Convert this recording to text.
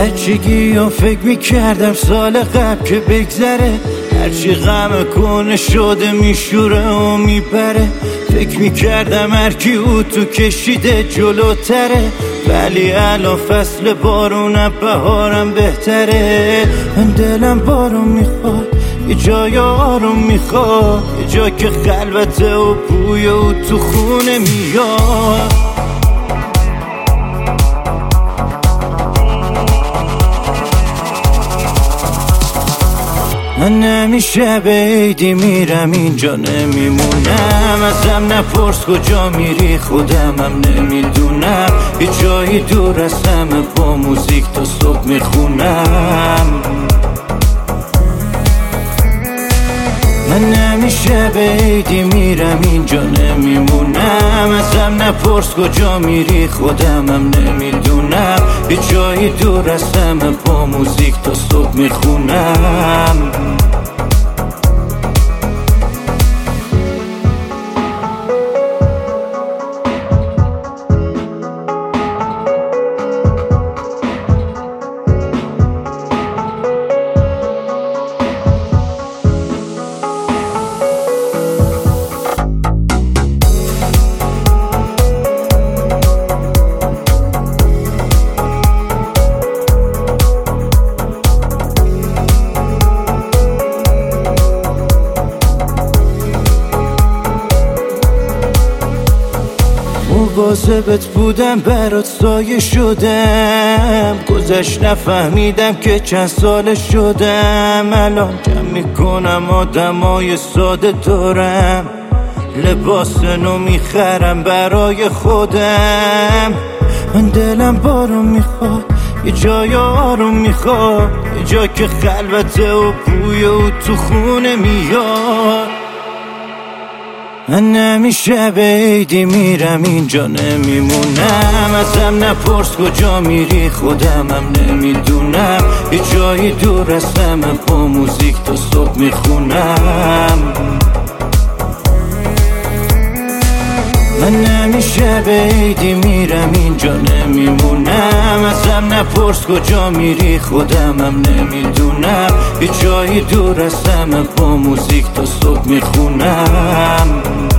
بچگی ها فکر میکردم سال قبل که بگذره، هرچی غم کنه شده میشوره و میبره. فکر میکردم هرکی او تو کشیده جلوتره، ولی الان فصل بارونم بهارم بهتره. من دلم بارون میخواد، یه جای آروم میخواد، یه جا که خلوته و بوی او تو خونه میاد. من همیشه به عیدی میرم اینجا نمیمونم، ازم نپرس کجا میری خودمم نمیدونم. یه جایی دور از همه با موزیک تا صبح میخونم. من همیشه به عیدی میرم اینجا نمیمونم، ازم نپرس کجا میری خودمم نمیدونم. یه جایی دور از همه با موزیک تا صبح میخونم. مواظبت بودم برات سایه شدم، گذشت نفهمیدم که چند سال شدم. الان جمع میکنم آدمای ساده دارم، لباس نو میخرم برای خودم. من دلم بارون میخواد، یه جای آروم میخواد، یه جا که خلوته و بوی او تو خونه میاد. من همیشه به عیدی میرم اینجا نمیمونم، ازم نپرس کجا میری خودمم نمیدونم. یه جایی دور از همه با موزیک تا صبح میخونم. من همیشه به عیدی میرم اینجا نمیمونم، ازم نپرس کجا میری خودمم نمیدونم. یه جایی دور از همه با موزیک تا صبح میخونم.